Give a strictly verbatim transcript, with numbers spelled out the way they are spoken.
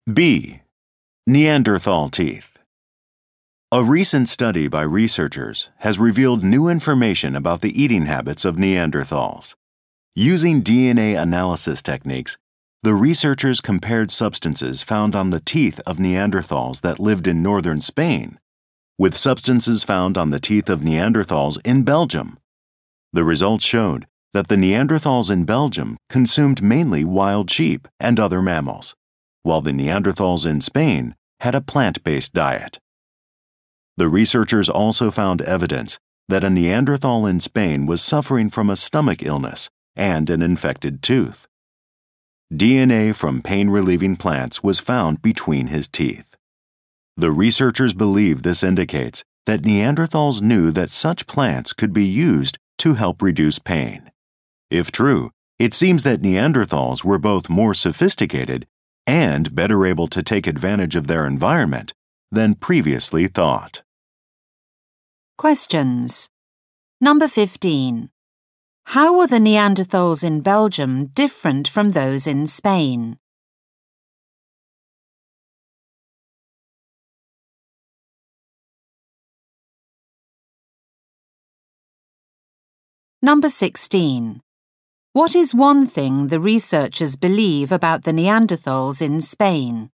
B. Neanderthal teeth. A recent study by researchers has revealed new information about the eating habits of Neanderthals. Using D N A analysis techniques, the researchers compared substances found on the teeth of Neanderthals that lived in northern Spain with substances found on the teeth of Neanderthals in Belgium. The results showed that the Neanderthals in Belgium consumed mainly wild sheep and other mammals, while the Neanderthals in Spain had a plant-based diet. The researchers also found evidence that a Neanderthal in Spain was suffering from a stomach illness and an infected tooth. D N A from pain-relieving plants was found between his teeth. The researchers believe this indicates that Neanderthals knew that such plants could be used to help reduce pain. If true, it seems that Neanderthals were both more sophisticated and better able to take advantage of their environment than previously thought. Questions. Number fifteen. How were the Neanderthals in Belgium different from those in Spain? Number sixteen. What is one thing the researchers believe about the Neanderthals in Spain?